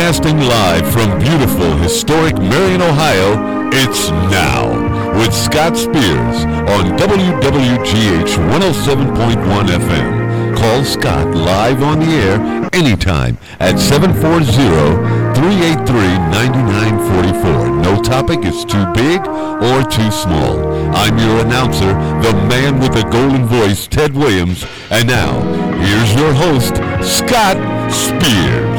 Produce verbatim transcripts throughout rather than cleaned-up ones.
Broadcasting live from beautiful, historic Marion, Ohio, it's Now with Scott Spears on W W G H one oh seven point one F M. Call Scott live on the air anytime at seven four zero, three eight three, nine nine four four. No topic is too big or too small. I'm your announcer, the man with the golden voice, Ted Williams. And now, here's your host, Scott Spears.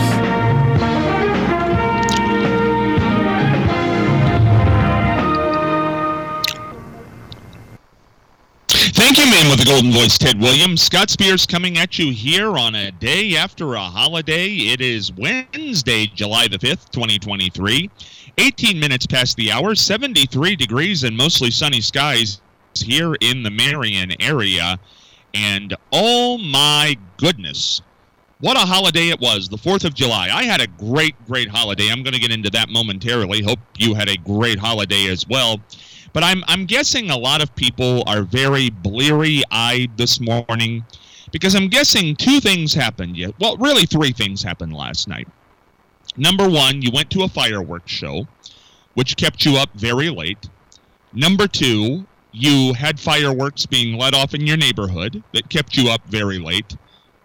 Thank you, man with the golden voice, Ted Williams. Scott Spears coming at you here on a day after a holiday. It is Wednesday, July the fifth, twenty twenty-three. eighteen minutes past the hour, seventy-three degrees and mostly sunny skies here in the Marion area. And oh my goodness, what a holiday it was, the fourth of July. I had a great, great holiday. I'm going to get into that momentarily. Hope you had a great holiday as well. But I'm I'm guessing a lot of people are very bleary-eyed this morning because I'm guessing two things happened. Yet. Well, really three things happened last night. Number one, you went to a fireworks show, which kept you up very late. Number two, you had fireworks being let off in your neighborhood that kept you up very late.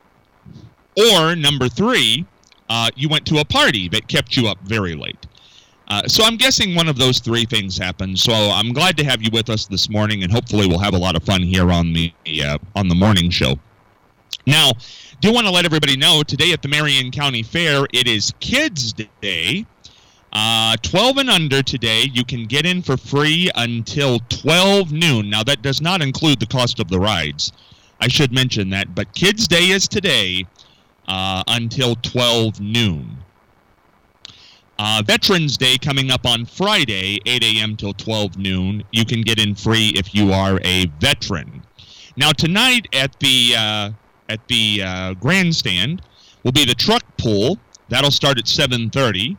Or number three, uh, you went to a party that kept you up very late. Uh, so I'm guessing one of those three things happened. So I'm glad to have you with us this morning, and hopefully we'll have a lot of fun here on the uh, on the morning show. Now, do want to let everybody know today at the Marion County Fair, it is Kids Day. Uh, twelve and under today, you can get in for free until twelve noon. Now, that does not include the cost of the rides. I should mention that. But Kids Day is today uh, until twelve noon. Uh, Veterans Day coming up on Friday, eight a.m. till twelve noon. You can get in free if you are a veteran. Now, tonight at the uh, at the uh, grandstand will be the truck pull. That'll start at seven thirty.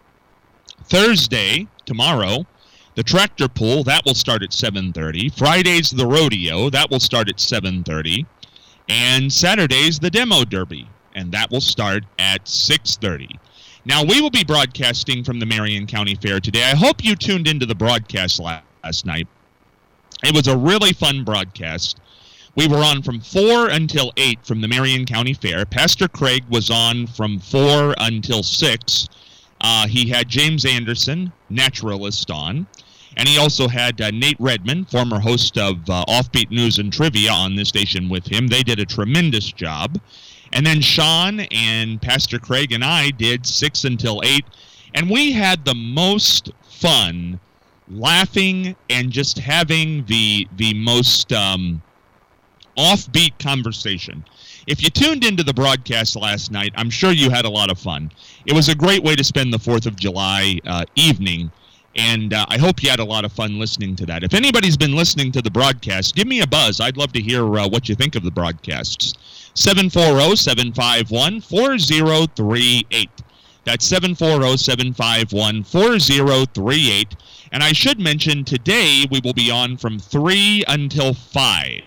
Thursday, tomorrow, the tractor pull. That will start at seven thirty. Friday's the rodeo. That will start at seven thirty. And Saturday's the demo derby. And that will start at six thirty. Now, we will be broadcasting from the Marion County Fair today. I hope you tuned into the broadcast last night. It was a really fun broadcast. We were on from four until eight from the Marion County Fair. Pastor Craig was on from four until six. Uh, he had James Anderson, naturalist, on. And he also had uh, Nate Redmond, former host of uh, Offbeat News and Trivia, on this station with him. They did a tremendous job. And then Sean and Pastor Craig and I did six until eight, and we had the most fun laughing and just having the the most um, offbeat conversation. If you tuned into the broadcast last night, I'm sure you had a lot of fun. It was a great way to spend the fourth of July uh, evening, and uh, I hope you had a lot of fun listening to that. If anybody's been listening to the broadcast, give me a buzz. I'd love to hear uh, what you think of the broadcasts. seven four zero, seven five one, four zero three eight. That's seven four zero, seven five one, four zero three eight. And I should mention, today we will be on from three until five.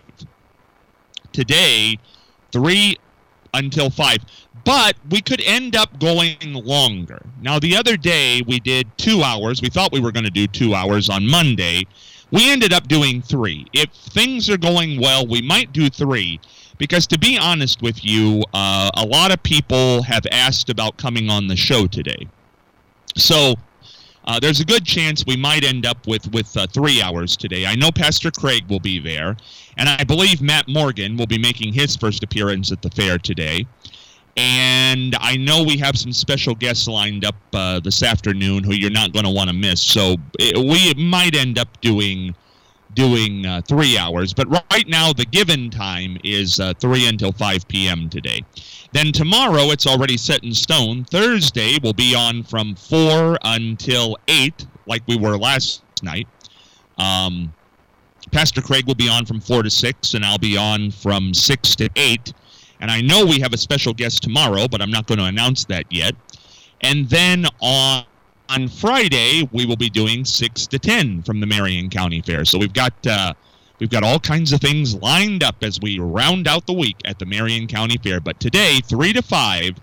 Today, three until five. But we could end up going longer. Now, the other day we did two hours. We thought we were going to do two hours on Monday. We ended up doing three. If things are going well, we might do three. Because to be honest with you, uh, a lot of people have asked about coming on the show today. So uh, there's a good chance we might end up with, with uh, three hours today. I know Pastor Craig will be there. And I believe Matt Morgan will be making his first appearance at the fair today. And I know we have some special guests lined up uh, this afternoon who you're not going to want to miss. So it, we might end up doing... doing uh, three hours, but right now the given time is uh, three until five p.m. today. Then tomorrow, it's already set in stone. Thursday will be on from four until eight, like we were last night. Um, Pastor Craig will be on from four to six, and I'll be on from six to eight. And I know we have a special guest tomorrow, but I'm not going to announce that yet. And then on On Friday, we will be doing six to ten from the Marion County Fair. So we've got uh, we've got all kinds of things lined up as we round out the week at the Marion County Fair. But today, three to five,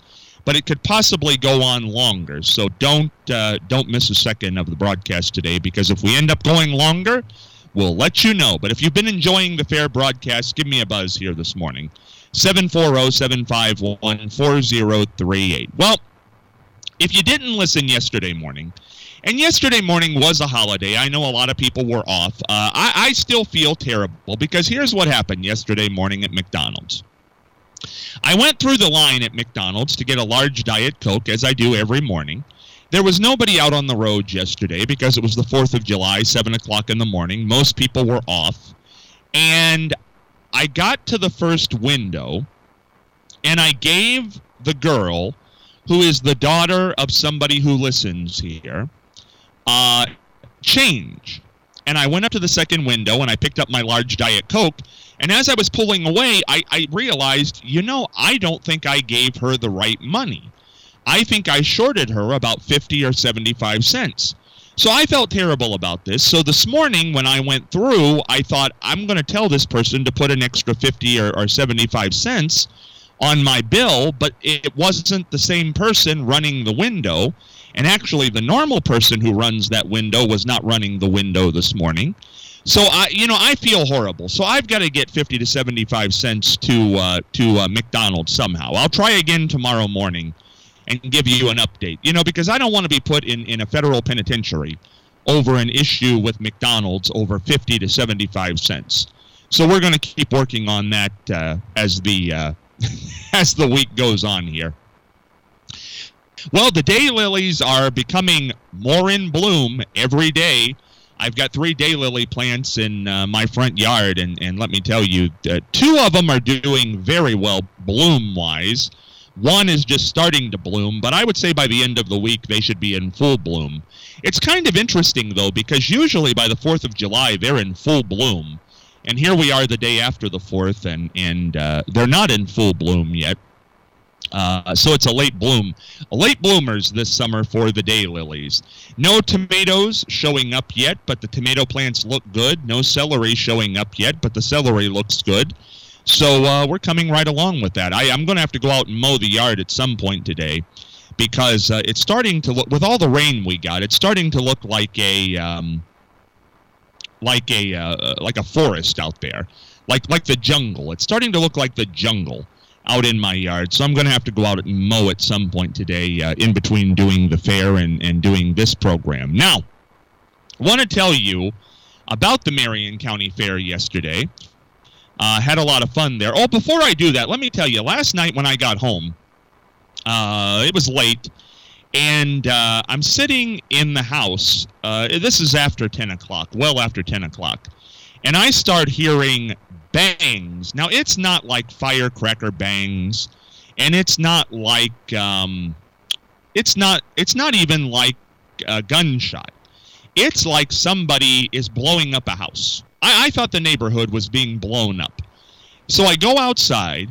but it could possibly go on longer. So don't uh, don't miss a second of the broadcast today, because if we end up going longer, we'll let you know. But if you've been enjoying the fair broadcast, give me a buzz here this morning. seven four zero, seven five one, four zero three eight. Well, if you didn't listen yesterday morning, and yesterday morning was a holiday, I know a lot of people were off. Uh, I, I still feel terrible, because here's what happened yesterday morning at McDonald's. I went through the line at McDonald's to get a large Diet Coke, as I do every morning. There was nobody out on the road yesterday because it was the fourth of July, seven o'clock in the morning. Most people were off. And I got to the first window, and I gave the girl, who is the daughter of somebody who listens here, uh, change. And I went up to the second window, and I picked up my large Diet Coke. And as I was pulling away, I, I realized, you know, I don't think I gave her the right money. I think I shorted her about fifty or seventy-five cents. So I felt terrible about this. So this morning when I went through, I thought, I'm going to tell this person to put an extra fifty or, or seventy-five cents on my bill, but it wasn't the same person running the window. And actually, the normal person who runs that window was not running the window this morning. So, I, you know, I feel horrible. So I've got to get fifty to seventy-five cents to uh, to uh, McDonald's somehow. I'll try again tomorrow morning and give you an update. You know, because I don't want to be put in, in a federal penitentiary over an issue with McDonald's over fifty to seventy-five cents. So we're going to keep working on that uh, as the uh, as the week goes on here. Well, the daylilies are becoming more in bloom every day. I've got three daylily plants in uh, my front yard, and, and let me tell you, uh, two of them are doing very well bloom-wise. One is just starting to bloom, but I would say by the end of the week they should be in full bloom. It's kind of interesting, though, because usually by the fourth of July they're in full bloom. And here we are the day after the fourth, and, and uh, they're not in full bloom yet. Uh, so it's a late bloom. Late bloomers this summer for the daylilies. No tomatoes showing up yet, but the tomato plants look good. No celery showing up yet, but the celery looks good. So uh, we're coming right along with that. I, I'm going to have to go out and mow the yard at some point today, because uh, it's starting to look, with all the rain we got, it's starting to look like a um, like a uh, like a forest out there, like like the jungle. It's starting to look like the jungle out in my yard. So I'm going to have to go out and mow at some point today, uh, in between doing the fair and, and doing this program. Now, I want to tell you about the Marion County Fair yesterday. Uh, had a lot of fun there. Oh, before I do that, let me tell you, last night when I got home, uh, it was late, and uh, I'm sitting in the house. Uh, this is after ten o'clock, well after ten o'clock, and I start hearing bangs. Now, it's not like firecracker bangs, and it's not like, um, it's not, it's not even like a gunshot. It's like somebody is blowing up a house. I, I thought the neighborhood was being blown up. So I go outside,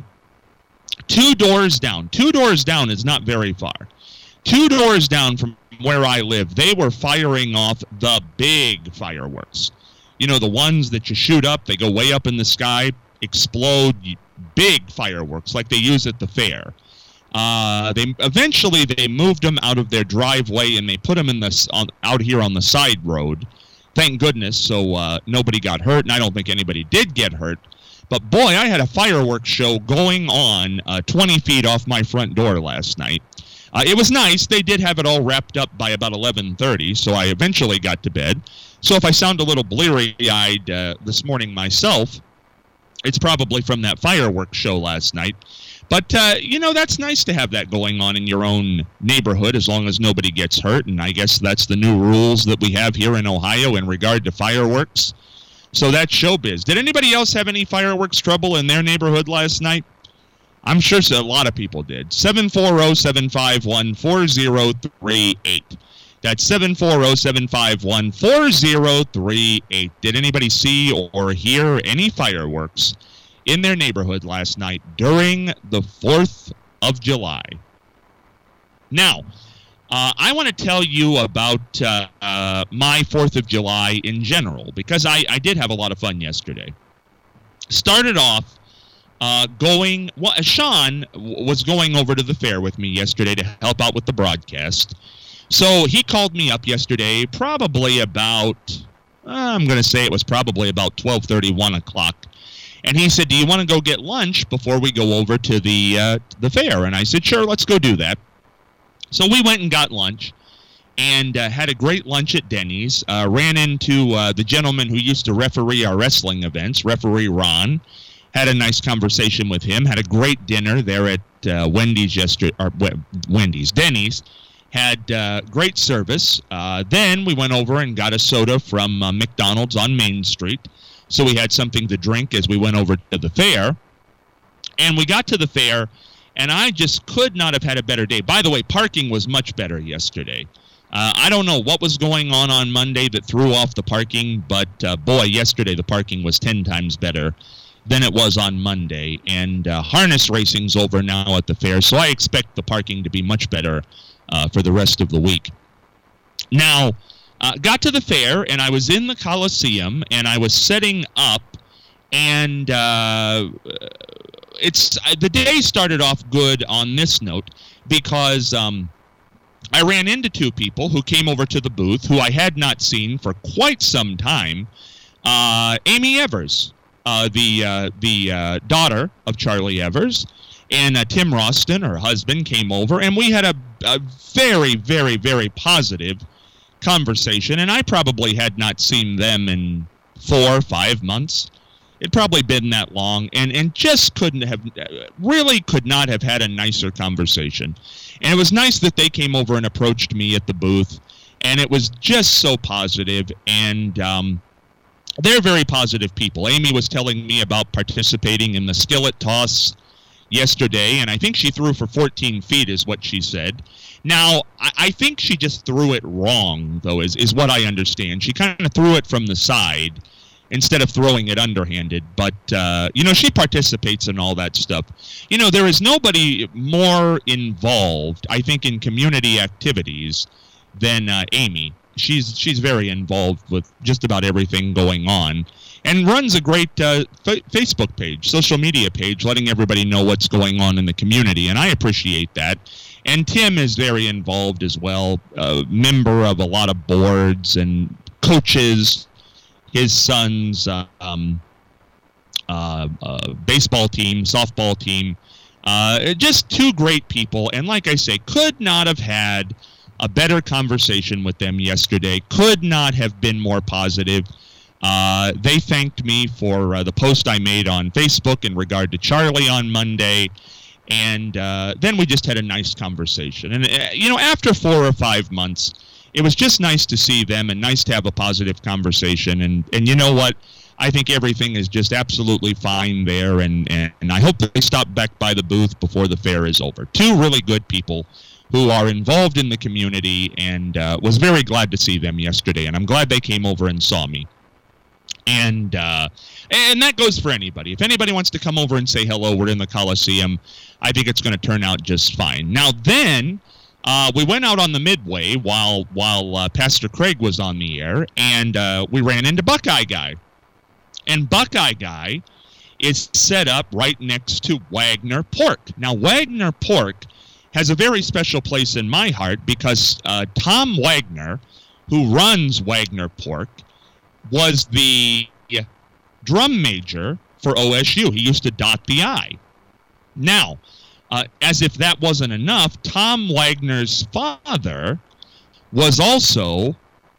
two doors down. Two doors down is not very far. Two doors down from where I live, they were firing off the big fireworks. You know, the ones that you shoot up, they go way up in the sky, explode, big fireworks like they use at the fair. Uh, they eventually they moved them out of their driveway and they put them in this on, out here on the side road. Thank goodness, so uh, nobody got hurt, and I don't think anybody did get hurt. But boy, I had a fireworks show going on uh, twenty feet off my front door last night. Uh, it was nice. They did have it all wrapped up by about eleven thirty, so I eventually got to bed. So if I sound a little bleary-eyed uh, this morning myself, it's probably from that fireworks show last night. But, uh, you know, that's nice to have that going on in your own neighborhood as long as nobody gets hurt. And I guess that's the new rules that we have here in Ohio in regard to fireworks. So that's showbiz. Did anybody else have any fireworks trouble in their neighborhood last night? I'm sure a lot of people did. seven four zero, seven five one, four zero three eight. That's seven four zero, seven five one, four zero three eight. Did anybody see or hear any fireworks in their neighborhood last night during the fourth of July? Now, uh, I want to tell you about uh, uh, my fourth of July in general, because I, I did have a lot of fun yesterday. Started off uh, going. Well, Sean was going over to the fair with me yesterday to help out with the broadcast. So he called me up yesterday, probably about, uh, I'm going to say it was probably about twelve thirty, one o'clock. And he said, do you want to go get lunch before we go over to the uh, the fair? And I said, sure, let's go do that. So we went and got lunch and uh, had a great lunch at Denny's. Uh, ran into uh, the gentleman who used to referee our wrestling events, referee Ron. Had a nice conversation with him. Had a great dinner there at uh, Wendy's yesterday, or Wendy's, Denny's. Had uh, great service. Uh, then we went over and got a soda from uh, McDonald's on Main Street. So we had something to drink as we went over to the fair. And we got to the fair, and I just could not have had a better day. By the way, parking was much better yesterday. Uh, I don't know what was going on on Monday that threw off the parking, but uh, boy, yesterday the parking was ten times better than it was on Monday. And uh, harness racing's over now at the fair, so I expect the parking to be much better uh, for the rest of the week. Now, uh, got to the fair, and I was in the Coliseum, and I was setting up, and uh, it's uh, the day started off good on this note because um, I ran into two people who came over to the booth who I had not seen for quite some time. Uh, Amy Evers, uh, the uh, the uh, daughter of Charlie Evers, and uh, Tim Roston, her husband, came over, and we had a, a very, very, very positive conversation, and I probably had not seen them in four or five months. It'd probably been that long, and, and just couldn't have, really could not have had a nicer conversation. And it was nice that they came over and approached me at the booth, and it was just so positive, and um, they're very positive people. Amy was telling me about participating in the skillet toss yesterday, and I think she threw for fourteen feet is what she said. Now, I, I think she just threw it wrong, though, is, is what I understand. She kind of threw it from the side instead of throwing it underhanded. But, uh, you know, she participates in all that stuff. You know, there is nobody more involved, I think, in community activities than uh, Amy. She's she's very involved with just about everything going on and runs a great uh, f- Facebook page, social media page, letting everybody know what's going on in the community, and I appreciate that. And Tim is very involved as well, a member of a lot of boards and coaches his son's uh, um, uh, uh, baseball team, softball team. Uh, just two great people, and like I say, could not have had a better conversation with them yesterday, could not have been more positive. Uh, they thanked me for uh, the post I made on Facebook in regard to Charlie on Monday, and uh, then we just had a nice conversation. And, uh, you know, after four or five months, it was just nice to see them and nice to have a positive conversation. And, and you know what? I think everything is just absolutely fine there, and, and, and I hope that they stop back by the booth before the fair is over. Two really good people who are involved in the community, and uh, was very glad to see them yesterday, and I'm glad they came over and saw me. And uh, and that goes for anybody. If anybody wants to come over and say hello, we're in the Coliseum, I think it's going to turn out just fine. Now then, uh, we went out on the Midway while while uh, Pastor Craig was on the air, and uh, we ran into Buckeye Guy. And Buckeye Guy is set up right next to Wagner Pork. Now, Wagner Pork has a very special place in my heart because uh, Tom Wagner, who runs Wagner Pork, was the drum major for O S U. He used to dot the I. Now, uh, as if that wasn't enough, Tom Wagner's father was also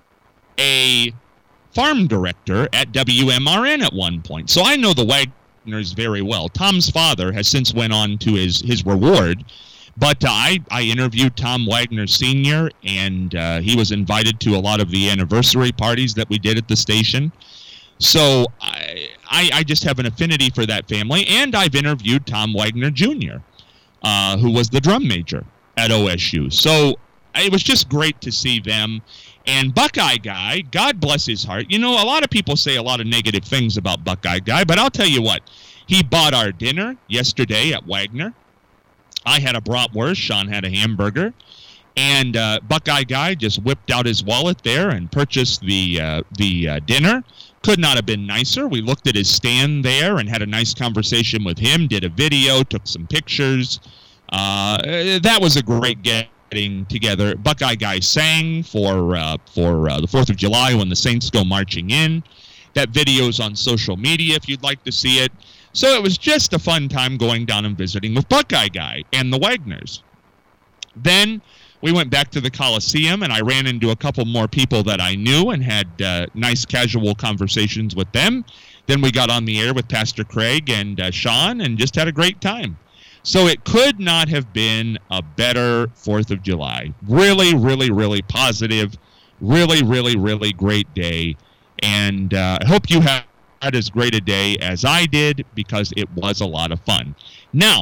a farm director at W M R N at one point. So I know the Wagners very well. Tom's father has since went on to his, his reward. But uh, I, I interviewed Tom Wagner Senior, and uh, he was invited to a lot of the anniversary parties that we did at the station. So I, I, I just have an affinity for that family, and I've interviewed Tom Wagner Junior, uh, who was the drum major at O S U. So it was just great to see them. And Buckeye Guy, God bless his heart. You know, a lot of people say a lot of negative things about Buckeye Guy, but I'll tell you what. He bought our dinner yesterday at Wagner. I had a bratwurst, Sean had a hamburger, and uh, Buckeye Guy just whipped out his wallet there and purchased the uh, the uh, dinner, could not have been nicer. We looked at his stand there and had a nice conversation with him, did a video, took some pictures. Uh, that was a great getting together. Buckeye Guy sang for uh, for uh, the fourth of July when the Saints go marching in. That video's on social media if you'd like to see it. So it was just a fun time going down and visiting with Buckeye Guy and the Wagners. Then we went back to the Coliseum, and I ran into a couple more people that I knew and had uh, nice casual conversations with them. Then we got on the air with Pastor Craig and uh, Sean and just had a great time. So it could not have been a better fourth of July. Really, really, really positive. Really, really, really great day. And uh, I hope you had as great a day as I did because it was a lot of fun. Now,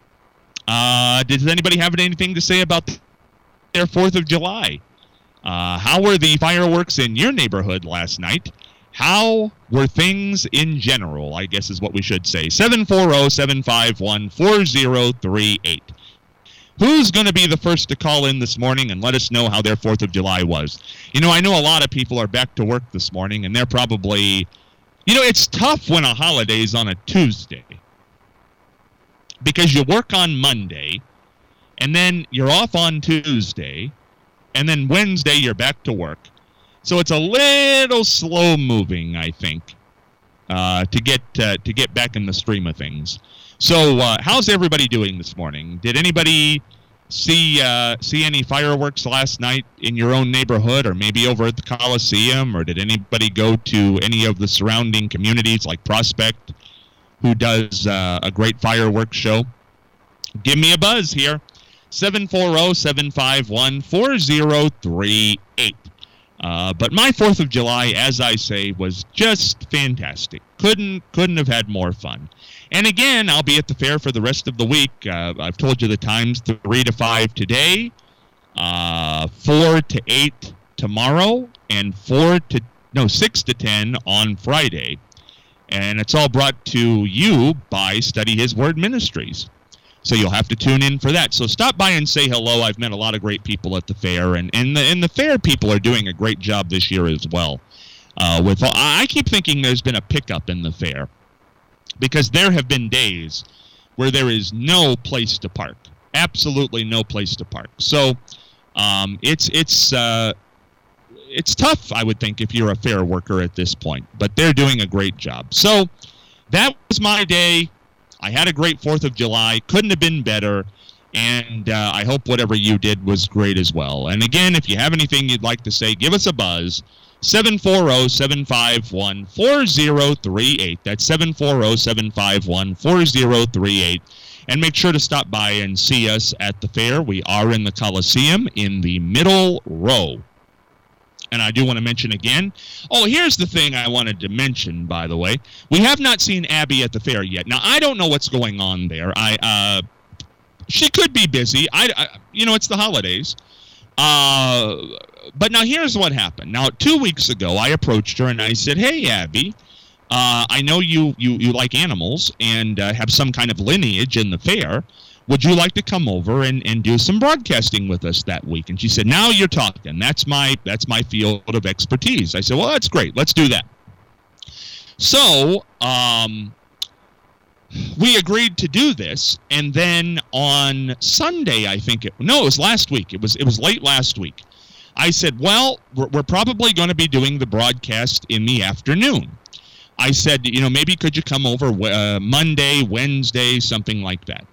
uh, does anybody have anything to say about their fourth of July? Uh, how were the fireworks in your neighborhood last night? How were things in general, I guess is what we should say. seven four zero, seven five one, four zero three eight. Who's going to be the first to call in this morning and let us know how their fourth of July was? You know, I know a lot of people are back to work this morning, and they're probably... You know, it's tough when a holiday's on a Tuesday because you work on Monday, and then you're off on Tuesday, and then Wednesday you're back to work. So it's a little slow moving, I think, uh, to get uh, to get back in the stream of things. So uh, how's everybody doing this morning? Did anybody see uh, see any fireworks last night in your own neighborhood, or maybe over at the Coliseum, or did anybody go to any of the surrounding communities like Prospect, who does uh, a great fireworks show? Give me a buzz here. seven four zero, seven five one, four zero three eight. Uh, but my fourth of July, as I say, was just fantastic. Couldn't couldn't have had more fun. And again, I'll be at the fair for the rest of the week. Uh, I've told you the times: three to five today, uh, four to eight tomorrow, and four to no six to ten on Friday. And it's all brought to you by Study His Word Ministries. So you'll have to tune in for that. So stop by and say hello. I've met a lot of great people at the fair, and and the and the fair people are doing a great job this year as well. Uh, with I keep thinking there's been a pickup in the fair, because there have been days where there is no place to park, absolutely no place to park. So um, it's it's uh, it's tough, I would think, if you're a fair worker at this point. But they're doing a great job. So that was my day. I had a great fourth of July. Couldn't have been better. And uh, I hope whatever you did was great as well. And again, if you have anything you'd like to say, give us a buzz. seven four zero, seven five one, four zero three eight. That's seven four zero, seven five one, four zero three eight. And make sure to stop by and see us at the fair. We are in the Coliseum in the middle row. And I do want to mention again, oh, here's the thing I wanted to mention, by the way. We have not seen Abby at the fair yet. Now, I don't know what's going on there. I, uh, she could be busy. I, I you know, it's the holidays. Uh, but now here's what happened. Now, two weeks ago, I approached her and I said, hey, Abby, uh, I know you, you, you like animals and uh, have some kind of lineage in the fair. Would you like to come over and, and do some broadcasting with us that week? And she said, now you're talking. That's my that's my field of expertise. I said, well, that's great. Let's do that. So um, we agreed to do this. And then on Sunday, I think it no, it was last week. It was it was late last week. I said, well, we're, we're probably going to be doing the broadcast in the afternoon. I said, you know, maybe could you come over uh, Monday, Wednesday, something like that.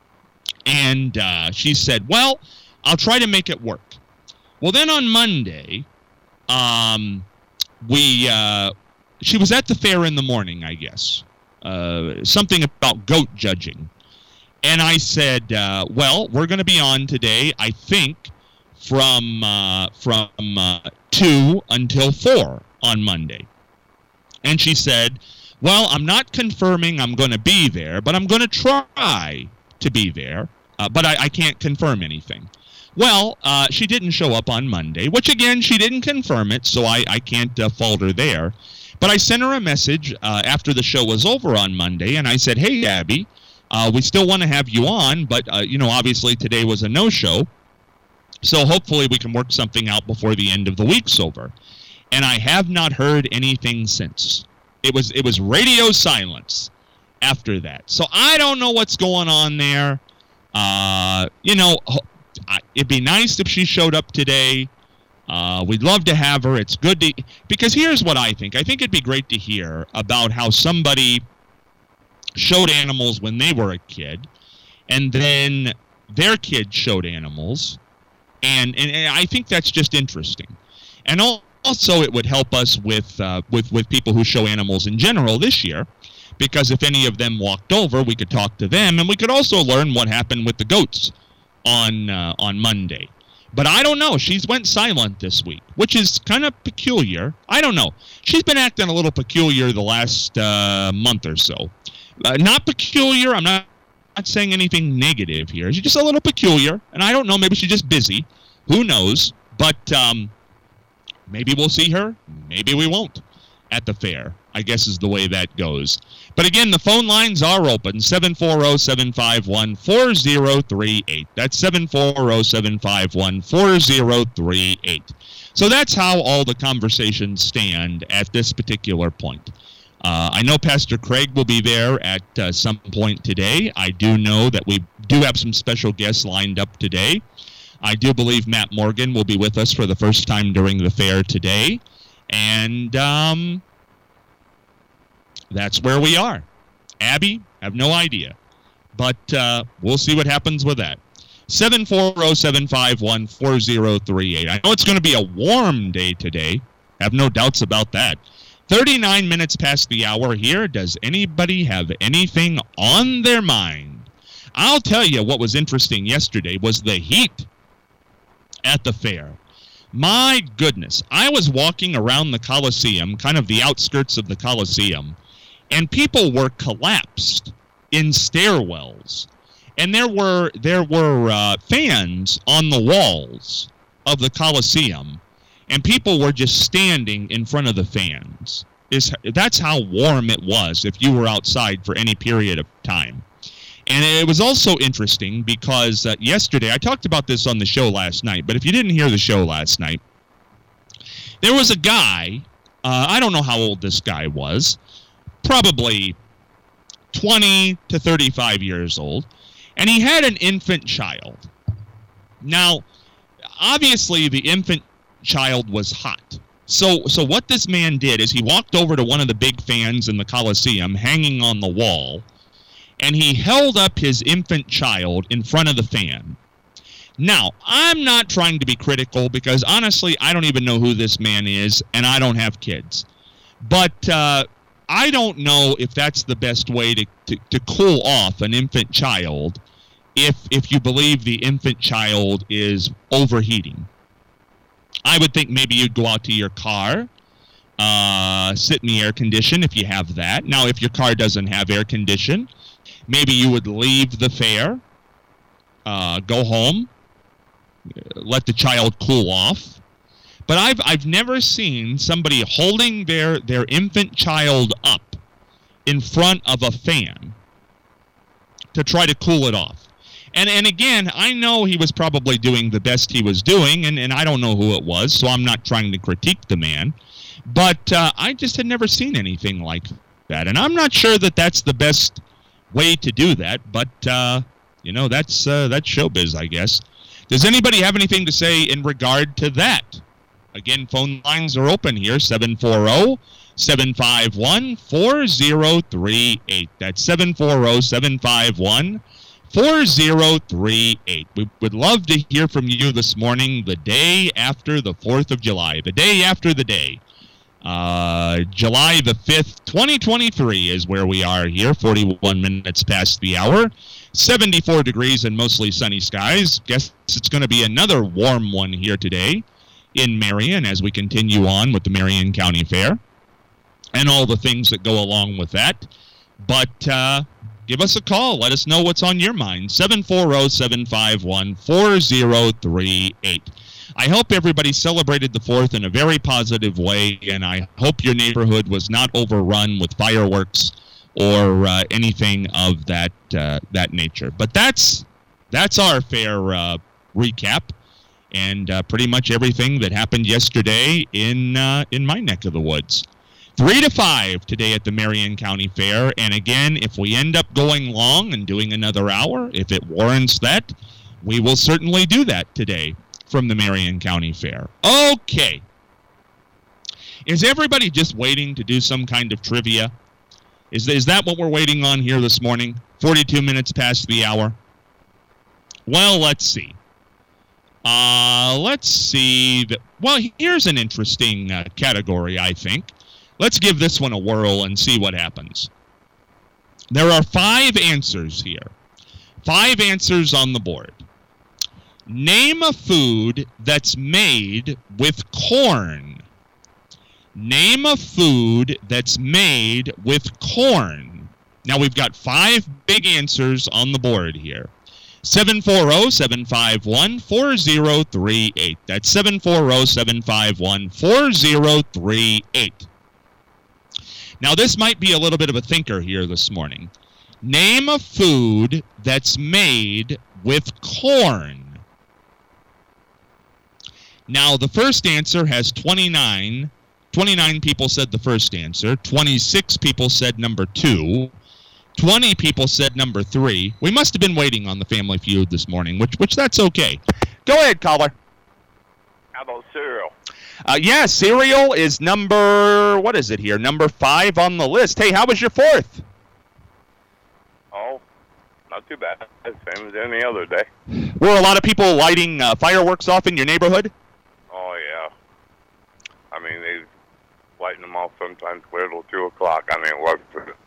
And uh, she said, well, I'll try to make it work. Well, then on Monday, um, we uh, she was at the fair in the morning, I guess. Uh, something about goat judging. And I said, uh, well, we're going to be on today, I think, from, uh, from uh, two until four on Monday. And she said, well, I'm not confirming I'm going to be there, but I'm going to try to be there, uh, but I, I can't confirm anything. Well, uh, she didn't show up on Monday, which again, she didn't confirm it, so I, I can't uh, fault her there. But I sent her a message uh, after the show was over on Monday, and I said, hey, Abby, uh, we still want to have you on, but, uh, you know, obviously today was a no-show, so hopefully we can work something out before the end of the week's over. And I have not heard anything since. It was it was radio silence after that. So I don't know what's going on there. Uh, you know, it'd be nice if she showed up today. Uh, we'd love to have her. It's good to, because here's what I think. I think it'd be great to hear about how somebody showed animals when they were a kid, and then their kid showed animals, and, and, and I think that's just interesting. And also it would help us with, uh, with, with people who show animals in general this year, because if any of them walked over, we could talk to them, and we could also learn what happened with the goats on uh, on Monday. But I don't know. She's went silent this week, which is kind of peculiar. I don't know. She's been acting a little peculiar the last uh, month or so. Uh, not peculiar. I'm not, not saying anything negative here. She's just a little peculiar, and I don't know. Maybe she's just busy. Who knows? But um, maybe we'll see her. Maybe we won't at the fair, I guess is the way that goes. But again, the phone lines are open, seven four zero, seven five one, four zero three eight. That's seven four zero, seven five one, four zero three eight. So that's how all the conversations stand at this particular point. Uh, I know Pastor Craig will be there at uh, some point today. I do know that we do have some special guests lined up today. I do believe Matt Morgan will be with us for the first time during the fair today. And um, that's where we are. Abby, I have no idea. But uh, we'll see what happens with that. seven four zero, seven five one, four zero three eight. I know it's going to be a warm day today. I have no doubts about that. thirty-nine minutes past the hour here. Does anybody have anything on their mind? I'll tell you what was interesting yesterday was the heat at the fair. My goodness, I was walking around the Coliseum, kind of the outskirts of the Coliseum, and people were collapsed in stairwells. And there were there were uh, fans on the walls of the Coliseum, and people were just standing in front of the fans. Is that's how warm it was if you were outside for any period of time. And it was also interesting because uh, yesterday, I talked about this on the show last night, but if you didn't hear the show last night, there was a guy, uh, I don't know how old this guy was, probably twenty to thirty-five years old, and he had an infant child. Now, obviously, the infant child was hot. So, so what this man did is he walked over to one of the big fans in the Coliseum hanging on the wall, and he held up his infant child in front of the fan. Now, I'm not trying to be critical because, honestly, I don't even know who this man is, and I don't have kids. But uh, I don't know if that's the best way to, to, to cool off an infant child if, if you believe the infant child is overheating. I would think maybe you'd go out to your car, uh, sit in the air condition if you have that. Now, if your car doesn't have air condition, maybe you would leave the fair, uh, go home, let the child cool off. But I've I've never seen somebody holding their, their infant child up in front of a fan to try to cool it off. And and again, I know he was probably doing the best he was doing, and, and I don't know who it was, so I'm not trying to critique the man. But uh, I just had never seen anything like that. And I'm not sure that that's the best way to do that, but, uh, you know, that's, uh, that's showbiz, I guess. Does anybody have anything to say in regard to that? Again, phone lines are open here, seven four zero, seven five one, four zero three eight. That's seven four zero, seven five one, four zero three eight. We would love to hear from you this morning, the day after the fourth of July, the day after the day. Uh, July the fifth, twenty twenty-three is where we are here, forty-one minutes past the hour, seventy-four degrees and mostly sunny skies. Guess it's going to be another warm one here today in Marion as we continue on with the Marion County Fair and all the things that go along with that. But uh, give us a call. Let us know what's on your mind. seven four zero, seven five one, four zero three eight. I hope everybody celebrated the fourth in a very positive way, and I hope your neighborhood was not overrun with fireworks or uh, anything of that uh, that nature. But that's that's our fair uh, recap, and uh, pretty much everything that happened yesterday in uh, in my neck of the woods. Three to five today at the Marion County Fair. And again, if we end up going long and doing another hour, if it warrants that, we will certainly do that today from the Marion County Fair. Okay. Is everybody just waiting to do some kind of trivia? Is, is that what we're waiting on here this morning? forty-two minutes past the hour? Well, let's see. Uh, let's see. The, well, here's an interesting uh, category, I think. Let's give this one a whirl and see what happens. There are five answers here. Five answers on the board. Name a food that's made with corn. Name a food that's made with corn. Now we've got five big answers on the board here. seven four zero, seven five one, four zero three eight. That's seven four zero, seven five one, four zero three eight. Now this might be a little bit of a thinker here this morning. Name a food that's made with corn. Now the first answer has twenty-nine. twenty-nine people said the first answer. twenty-six people said number two. twenty people said number three. We must have been waiting on the Family Feud this morning, which which that's okay. Go ahead, caller. How about cereal? Uh, yeah, cereal is number, what is it here? Number five on the list. Hey, how was your fourth? Oh, not too bad. Same as any other day. Were a lot of people lighting uh, fireworks off in your neighborhood? Oh, yeah. I mean, they lighting them off sometimes clear till two o'clock. I mean, what?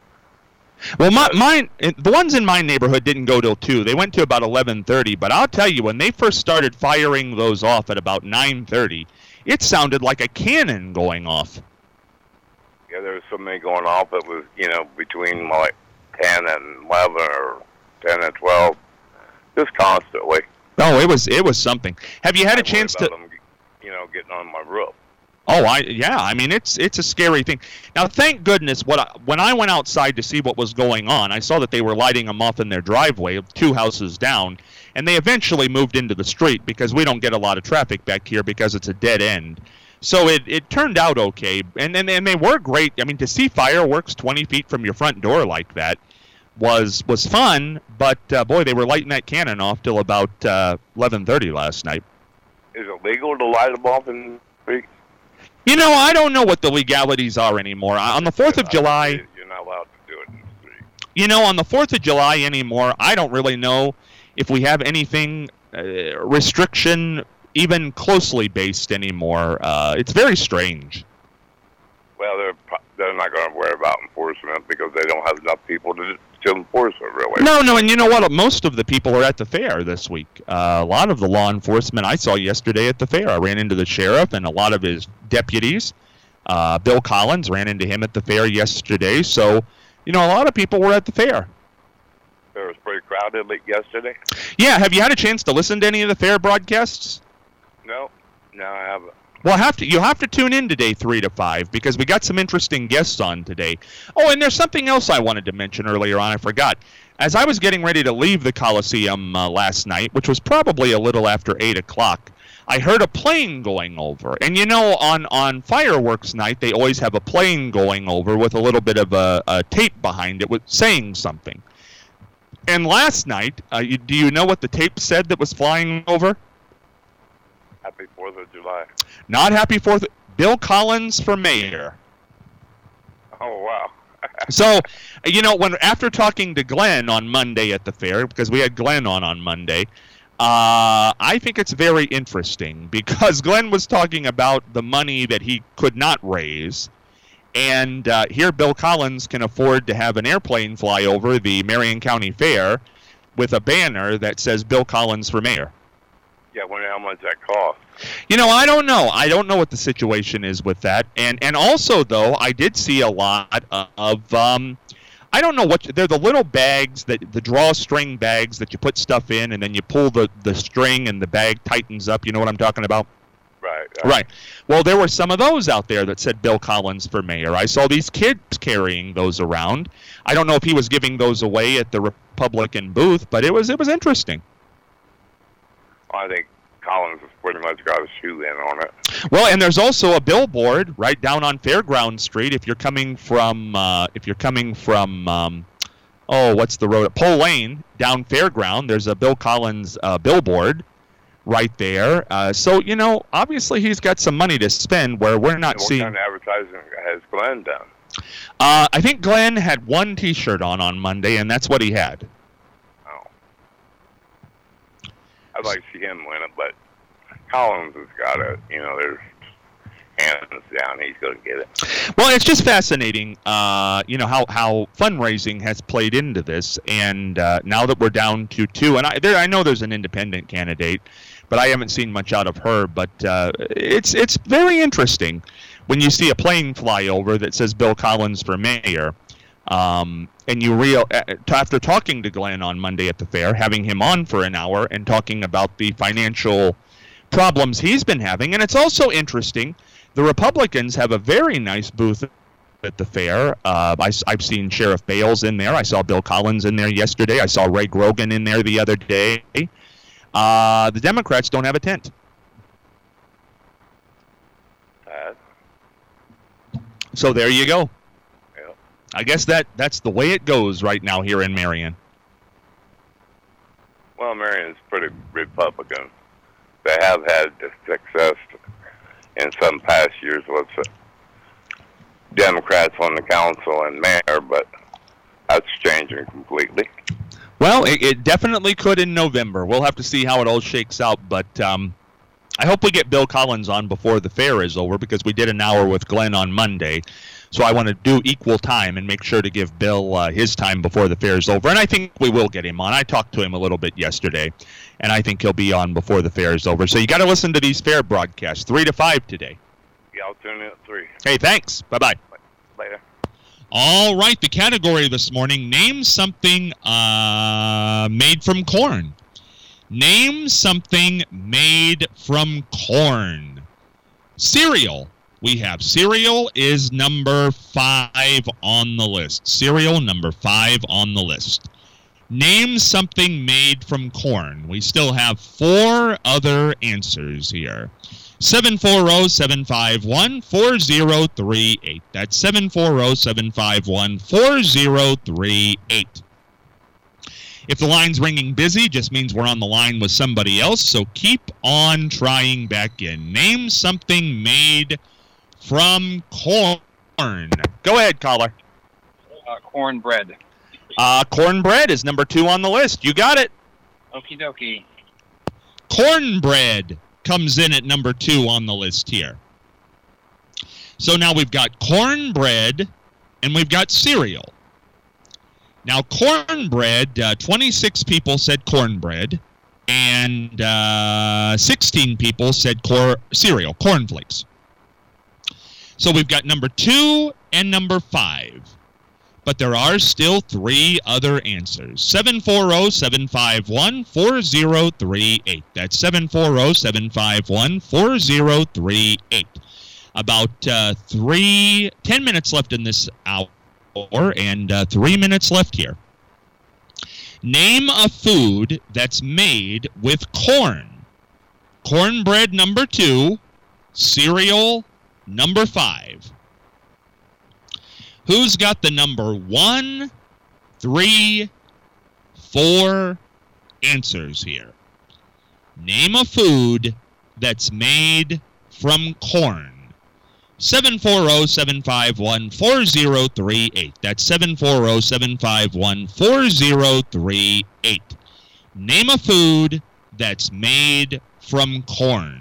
Well, my, mine, the ones in my neighborhood didn't go till two. They went to about eleven thirty. But I'll tell you, when they first started firing those off at about nine thirty, it sounded like a cannon going off. Yeah, there was so many going off. It was, you know, between like ten and eleven or ten and twelve, just constantly. Oh, it was it was something. Have you had I a chance to? Them, you know, getting on my roof. Oh, I yeah. I mean, it's it's a scary thing. Now, thank goodness, what I, when I went outside to see what was going on, I saw that they were lighting them off in their driveway, two houses down, and they eventually moved into the street because we don't get a lot of traffic back here because it's a dead end. So it, it turned out okay, and, and and they were great. I mean, to see fireworks twenty feet from your front door like that was was fun. But uh, boy, they were lighting that cannon off till about uh, eleven thirty last night. Is it legal to light them off in the street? You know, I don't know what the legalities are anymore. On the fourth of July, you're not allowed to do it in the street. You know, on the fourth of July anymore, I don't really know if we have anything uh, restriction even closely based anymore. Uh, it's very strange. Well, they're they're not going to worry about enforcement because they don't have enough people to to enforce it, really. No, no, and you know what? Most of the people are at the fair this week. Uh, a lot of the law enforcement I saw yesterday at the fair. I ran into the sheriff and a lot of his deputies. Uh, Bill Collins, ran into him at the fair yesterday. So, you know, a lot of people were at the fair. It was pretty crowded yesterday. Yeah, have you had a chance to listen to any of the fair broadcasts? No, no, I haven't. Well, have to, you'll have to tune in today three to five because we got some interesting guests on today. Oh, and there's something else I wanted to mention earlier on. I forgot. As I was getting ready to leave the Coliseum uh, last night, which was probably a little after eight o'clock, I heard a plane going over. And, you know, on, on fireworks night, they always have a plane going over with a little bit of a, a tape behind it with saying something. And last night, uh, you, do you know what the tape said that was flying over? Happy fourth of July. Not happy fourth. Bill Collins for mayor. Oh, wow. So, you know, when after talking to Glenn on Monday at the fair, because we had Glenn on on Monday, uh, I think it's very interesting because Glenn was talking about the money that he could not raise. And uh, here Bill Collins can afford to have an airplane fly over the Marion County Fair with a banner that says Bill Collins for mayor. Yeah, I wonder how much that cost. You know, I don't know. I don't know what the situation is with that. And and also, though, I did see a lot of, um, I don't know what, they're the little bags, that the drawstring bags that you put stuff in and then you pull the, the string and the bag tightens up. You know what I'm talking about? Right. Right. Right. Well, there were some of those out there that said Bill Collins for mayor. I saw these kids carrying those around. I don't know if he was giving those away at the Republican booth, but it was it was interesting. I think Collins has pretty much got a shoe in on it. Well, and there's also a billboard right down on Fairground Street. If you're coming from, uh, if you're coming from, um, oh, what's the road? Pole Lane down Fairground. There's a Bill Collins uh, billboard right there. Uh, so you know, obviously he's got some money to spend where we're not and what seeing. What kind of advertising has Glenn done? Uh, I think Glenn had one T-shirt on on Monday, and that's what he had. Oh, I'd like to see him win it, but Collins has got it. You know, there's hands down, he's going to get it. Well, it's just fascinating, uh, you know, how, how fundraising has played into this, and uh, now that we're down to two, and I, there, I know there's an independent candidate, but I haven't seen much out of her, but uh, it's it's very interesting when you see a plane fly over that says Bill Collins for mayor, um, and you real after talking to Glenn on Monday at the fair, having him on for an hour and talking about the financial problems he's been having, and it's also interesting. The Republicans have a very nice booth at the fair. Uh, I, I've seen Sheriff Bales in there. I saw Bill Collins in there yesterday. I saw Ray Grogan in there the other day. Uh, the Democrats don't have a tent. Uh, so there you go. Yeah. I guess that, that's the way it goes right now here in Marion. Well, Marion's pretty Republican. They have had success in some past years with Democrats on the council and mayor, but that's changing completely. Well, it, it definitely could in November. We'll have to see how it all shakes out, but um, I hope we get Bill Collins on before the fair is over, because we did an hour with Glenn on Monday, so I want to do equal time and make sure to give Bill uh, his time before the fair is over, and I think we will get him on. I talked to him a little bit yesterday, and I think he'll be on before the fair is over. So you got to listen to these fair broadcasts, three to five today. Yeah, I'll tune in at three. Hey, thanks. Bye-bye. Later. All right, the category this morning, name something uh, made from corn. Name something made from corn. Cereal. We have cereal is number five on the list. Cereal number five on the list. Name something made from corn. We still have four other answers here. seven four zero, seven five one, four zero three eight. That's seven four zero, seven five one, four zero three eight. If the line's ringing busy, just means we're on the line with somebody else, so keep on trying back in. Name something made from corn. Go ahead, caller. Uh, cornbread. Uh, cornbread is number two on the list. You got it. Okie dokie. Cornbread comes in at number two on the list here. So now we've got cornbread and we've got cereal. Now cornbread, uh, twenty-six people said cornbread, and uh, sixteen people said cor- cereal, cornflakes. So we've got number two and number five. But there are still three other answers. seven four zero, seven five one, four zero three eight. That's seven four zero, seven five one, four zero three eight. About uh, three, ten minutes left in this hour, and uh, three minutes left here. Name a food that's made with corn. Cornbread number two, cereal number five. Who's got the number one, three, four answers here? Name a food that's made from corn. seven four zero, seven five one, four zero three eight. That's seven four zero, seven five one, four zero three eight. Name a food that's made from corn.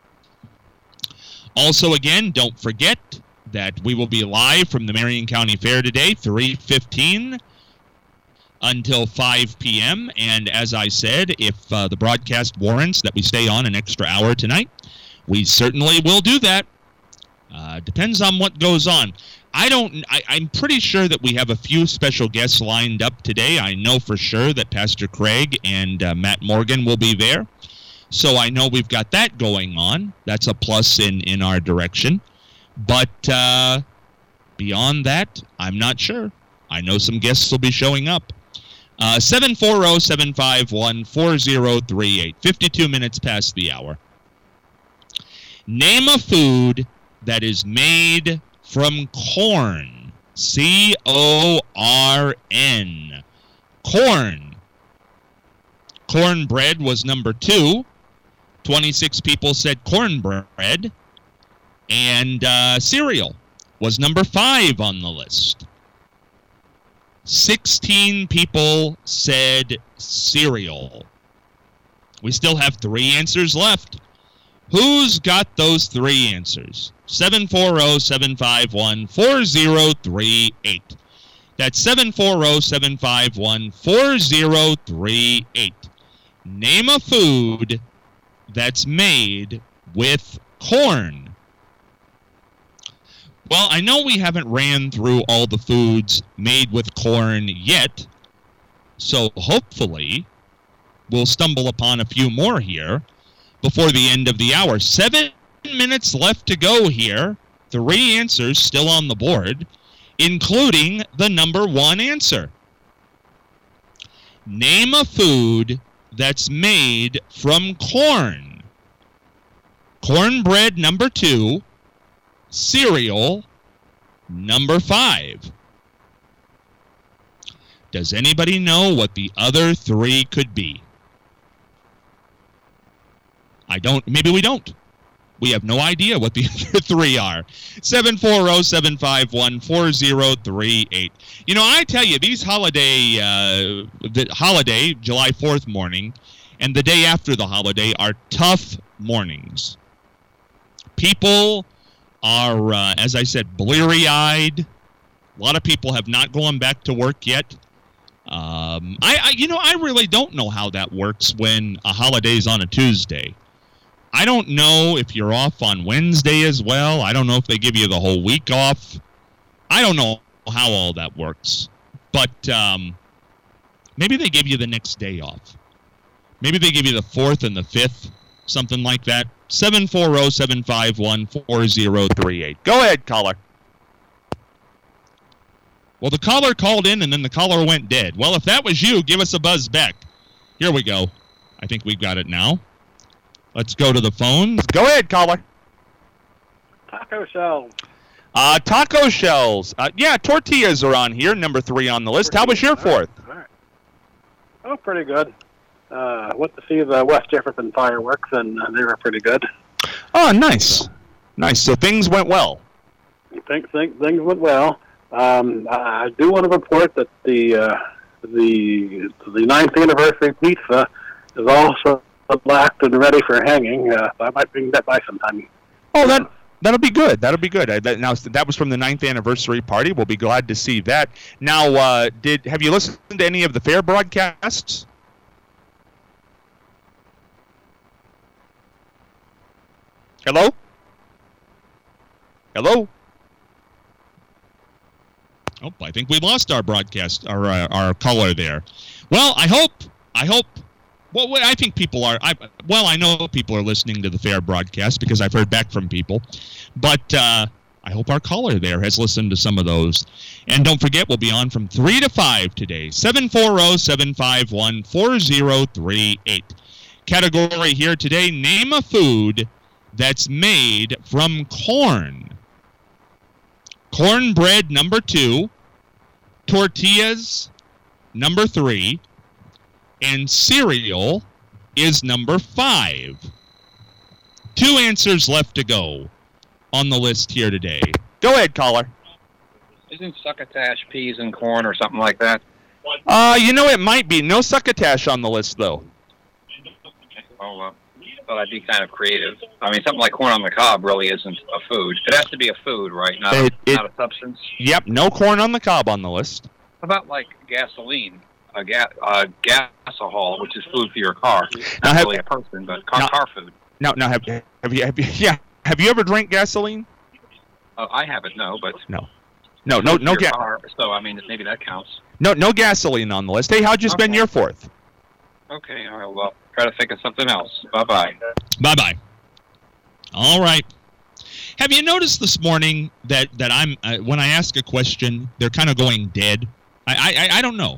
Also, again, don't forget that we will be live from the Marion County Fair today, three fifteen until five p.m. And as I said, if uh, the broadcast warrants that we stay on an extra hour tonight, we certainly will do that. Uh, depends on what goes on. I don't. I, I'm pretty sure that we have a few special guests lined up today. I know for sure that Pastor Craig and uh, Matt Morgan will be there. So I know we've got that going on. That's a plus in, in our direction. But uh, beyond that, I'm not sure. I know some guests will be showing up. Uh, seven four zero, seven five one, four zero three eight. fifty-two minutes past the hour. Name a food that is made from corn. C O R N. Corn. Cornbread was number two. twenty-six people said cornbread. And uh, cereal was number five on the list. sixteen people said cereal. We still have three answers left. Who's got those three answers? seven four zero, seven five one, four zero three eight. That's seven four zero, seven five one, four zero three eight. Name a food that's made with corn. Well, I know we haven't ran through all the foods made with corn yet, so hopefully we'll stumble upon a few more here before the end of the hour. Seven minutes left to go here. Three answers still on the board, including the number one answer. Name a food that's made from corn. Cornbread, number two. Cereal, number five. Does anybody know what the other three could be? I don't. Maybe we don't. We have no idea what the other three are. seven four zero, seven five one, four zero three eight. You know, I tell you, these holiday, uh, the holiday, July fourth morning, and the day after the holiday are tough mornings. People are, uh, as I said, bleary-eyed. A lot of people have not gone back to work yet. Um, I, I, you know, I really don't know how that works when a holiday's on a Tuesday. I don't know if you're off on Wednesday as well. I don't know if they give you the whole week off. I don't know how all that works. But um, maybe they give you the next day off. Maybe they give you the fourth and the fifth, something like that. seven four zero, seven five one, four zero three eight. Go ahead, caller. Well, the caller called in and then the caller went dead. Well, if that was you, give us a buzz back. Here we go. I think we've got it now. Let's go to the phones. Go ahead, caller. Taco shells. Uh, taco shells. Uh, yeah, tortillas are on here, number three on the list. How was your fourth? All right. Oh, pretty good. Uh, went to see the West Jefferson fireworks, and uh, they were pretty good. Oh, nice. Nice. So things went well. Think, think, things went well. Um, I do want to report that the uh, the the ninth anniversary pizza is also blacked and ready for hanging. Uh, so I might bring that by sometime. Oh, that that'll be good. That'll be good. I, that, now that was from the ninth anniversary party. We'll be glad to see that. Now, uh, did have you listened to any of the fair broadcasts? Hello? Hello? Oh, I think we lost our broadcast, our uh, our caller there. Well, I hope, I hope. Well, I think people are. I, well, I know people are listening to the fair broadcast because I've heard back from people. But uh, I hope our caller there has listened to some of those. And don't forget, we'll be on from three to five today. seven four zero, seven five one, four zero three eight. Category here today: name a food that's made from corn. Cornbread, number two. Tortillas, number three. And cereal is number five. Two answers left to go on the list here today. Go ahead, caller. Isn't succotash peas and corn or something like that? Uh, you know, it might be. No succotash on the list, though. Oh, uh, well, that'd be kind of creative. I mean, something like corn on the cob really isn't a food. It has to be a food, right? Not, It- a, it- not a substance. Yep, no corn on the cob on the list. How about like gasoline? A ga- uh, gasohol, which is food for your car. Now, Not have- really a person, but car, now- car food. Now, now, have, have you, have you, yeah, have you ever drank gasoline? Uh, I haven't, no, but No, no, no, food no, for your ga- car, so I mean, maybe that counts. no, no gasoline on the list. Hey, how'd you spend Okay. your fourth? Okay, all right. Well, try to think of something else. Bye bye. Bye bye. All right. Have you noticed this morning that that I'm uh, when I ask a question, they're kind of going dead? I I I don't know.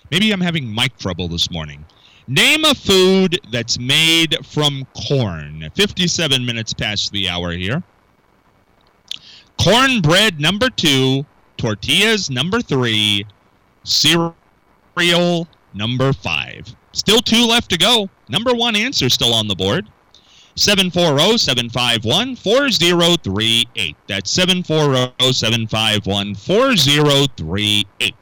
Maybe I'm having mic trouble this morning. Name a food that's made from corn. fifty-seven minutes past the hour here. Cornbread, number two. Tortillas, number three. Cereal, number five. Still two left to go. Number one answer still on the board. seven four zero, seven five one, four zero three eight. That's seven four zero, seven five one, four zero three eight.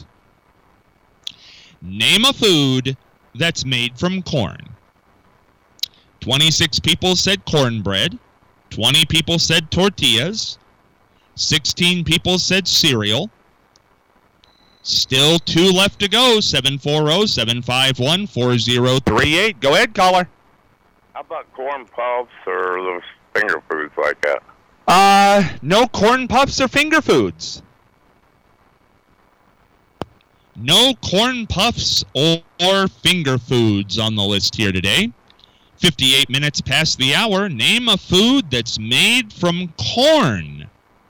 Name a food that's made from corn. twenty-six people said cornbread. twenty people said tortillas. sixteen people said cereal. Still two left to go. seven four zero, seven five one, four zero three eight. Go ahead, caller. How about corn puffs or those finger foods like that? Uh, no corn puffs or finger foods. No corn puffs or, or finger foods on the list here today. fifty-eight minutes past the hour. Name a food that's made from corn.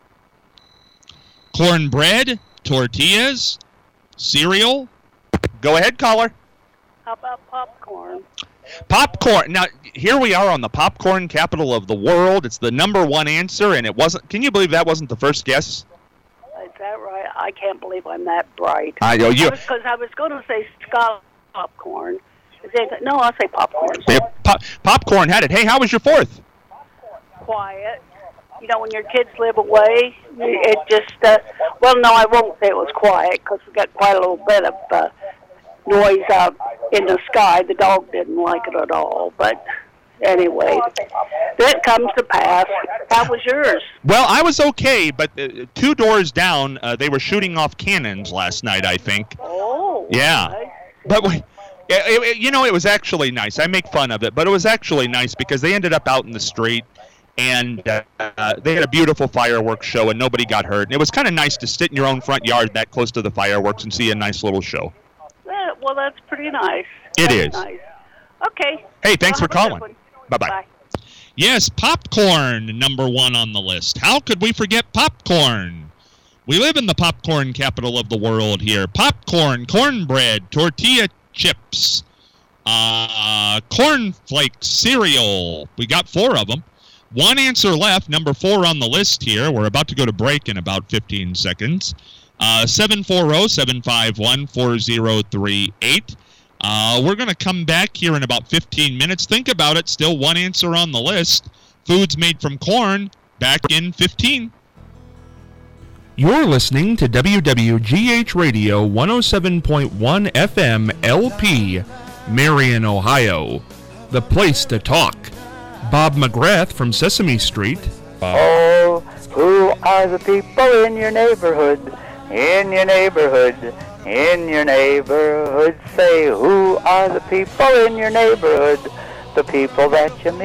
Cornbread, tortillas, cereal. Go ahead, caller. How about popcorn? Popcorn. Now, here we are on the popcorn capital of the world. It's the number one answer, and it wasn't. Can you believe that wasn't the first guess? Is that right? I can't believe I'm that bright. I know you. Because I was going to say Scott popcorn. No, I'll say popcorn. Yeah, pop, popcorn had it. Hey, how was your fourth? Quiet. You know, when your kids live away, it just, uh, well, no, I won't say it was quiet because we got quite a little bit of uh, noise out in the sky. The dog didn't like it at all, but anyway, that comes to pass. How was yours? Well, I was okay, but uh, two doors down, uh, they were shooting off cannons last night, I think. Oh. Yeah. But, we, it, it, you know, it was actually nice. I make fun of it, but it was actually nice because they ended up out in the street, and uh, uh, they had a beautiful fireworks show, and nobody got hurt. And it was kind of nice to sit in your own front yard that close to the fireworks and see a nice little show. Yeah, well, that's pretty nice. It that's is. Nice. Okay. Hey, thanks well, for calling. Bye-bye. Bye. Yes, popcorn, number one on the list. How could we forget popcorn? We live in the popcorn capital of the world here. Popcorn, cornbread, tortilla chips, uh, cornflakes, cereal. We got four of them. One answer left, number four on the list here. We're about to go to break in about fifteen seconds. Uh, seven four zero, seven five one, four zero three eight. Uh, we're going to come back here in about fifteen minutes. Think about it. Still one answer on the list. Foods made from corn. Back in fifteen. You're listening to W W G H Radio one oh seven point one F M L P, Marion, Ohio. The place to talk. Bob McGrath from Sesame Street. Bob. Oh, who are the people in your neighborhood? In your neighborhood, in your neighborhood. Say, who are the people in your neighborhood? The people that you meet.